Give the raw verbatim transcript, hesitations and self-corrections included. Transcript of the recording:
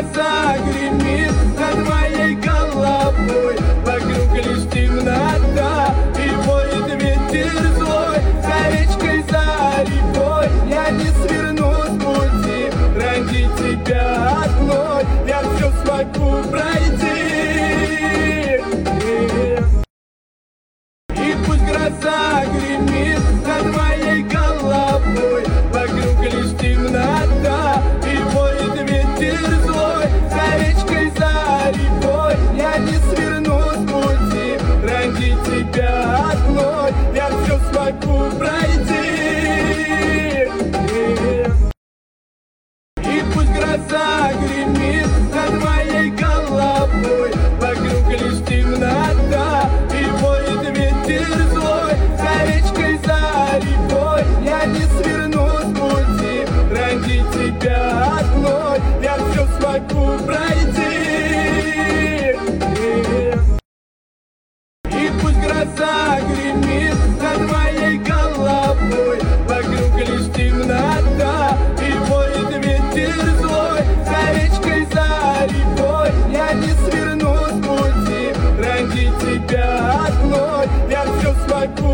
гроза гремит над моей головой, вокруг лишь темнота и воет ветер злой. За речкой, за рекой я не сверну с пути, ради тебя одной я все смогу пройти. И пусть гроза гремит над моей головой, вокруг лишь темнота и воет ветер злой. За речкой, за рекой я не сверну с пути, ради тебя одной я все смогу пройти. И пусть гроза гремит над моей головой, вокруг лишь темнота и воет ветер злой. За речкой, за рекой я не сверну с пути, ради тебя одной я все смогу пройти. И пусть гроза гремит над моей головой, вокруг лишь темнота и воет ветер злой. За речкой, за рекой я не сверну с пути, ради тебя одной я все смогу